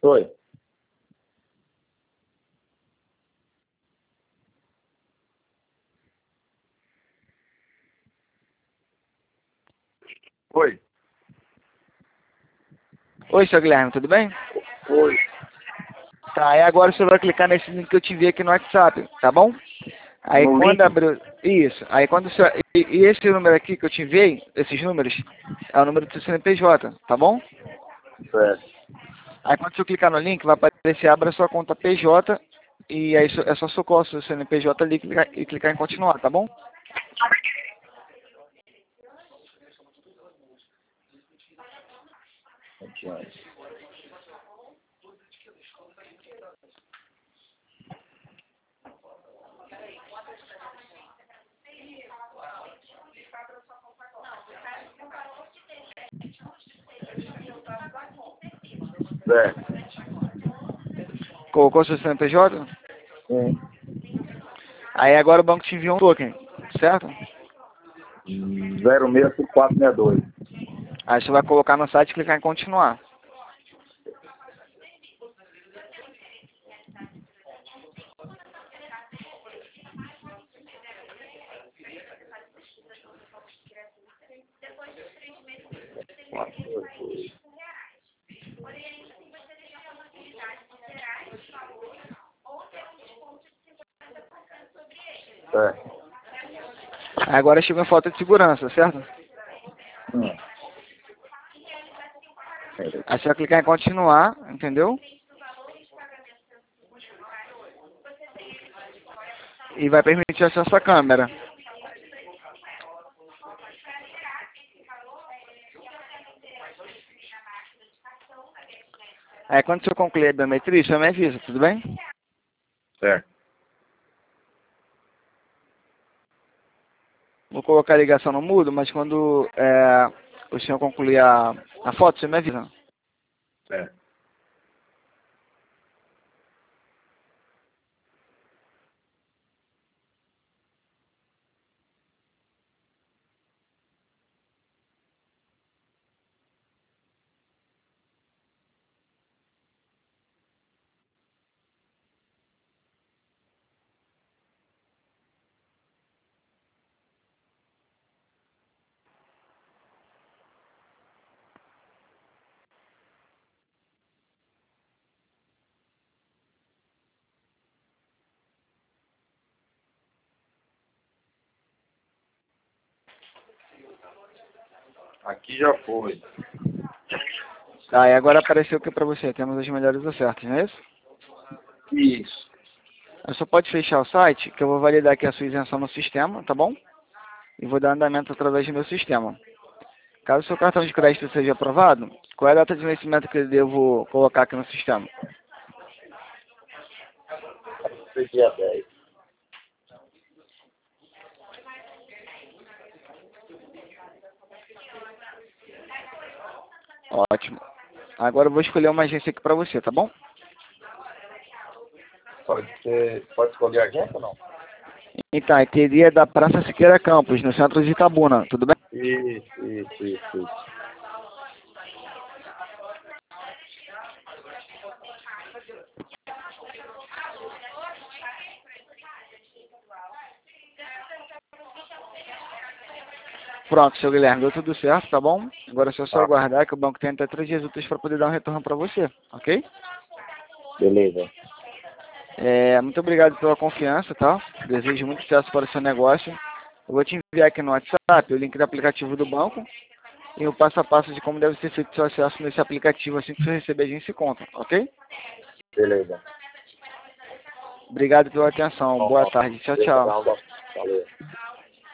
Oi. Oi. Oi, seu Guilherme, tudo bem? Oi. Tá, e agora você vai clicar nesse link que eu te enviei aqui no WhatsApp, tá bom? Aí No quando link? abrir... Isso. Aí quando você... E esse número aqui que eu te enviei, esses números, é o número do seu CNPJ, tá bom? Certo. Aí quando você clicar no link, vai aparecer, abra sua conta PJ, e aí é só socorrer o seu CNPJ ali e clicar em continuar, tá bom? Continuando. Certo. Colocou o seu CNPJ? Sim. Aí agora o banco te enviou um token, certo? 065462. Aí você vai colocar no site e clicar em continuar. Certo. Aí agora chegou em foto de segurança, certo? Hum. Aí você vai clicar em continuar, entendeu? E vai permitir acesso à câmera. Aí quando você concluir a biometria, você me avisa, tudo bem? Certo. Vou colocar a ligação no mudo, mas quando o senhor concluir a foto, você me avisa. Certo. Aqui já foi. Tá, e agora apareceu o que pra você? Temos as melhores ofertas, não é isso? Isso. Aí só pode fechar o site, que eu vou validar aqui a sua isenção no sistema, tá bom? E vou dar andamento através do meu sistema. Caso o seu cartão de crédito seja aprovado, qual é a data de vencimento que eu devo colocar aqui no sistema? Foi dia 10. Ótimo. Agora eu vou escolher uma agência aqui pra você, tá bom? Pode escolher a agência ou não? Então, teria da Praça Siqueira Campos, no centro de Itabuna, tudo bem? Isso. Pronto, seu Guilherme, deu tudo certo, tá bom? Agora é só Tá. aguardar que o banco tem até 3 dias úteis para poder dar um retorno para você, ok? Beleza. Muito obrigado pela confiança, tá? Desejo muito sucesso para o seu negócio. Eu vou te enviar aqui no WhatsApp o link do aplicativo do banco e o passo a passo de como deve ser feito o seu acesso nesse aplicativo assim que você receber a agência e conta, ok? Beleza. Obrigado pela atenção. Boa tarde. Tchau, tchau. Valeu.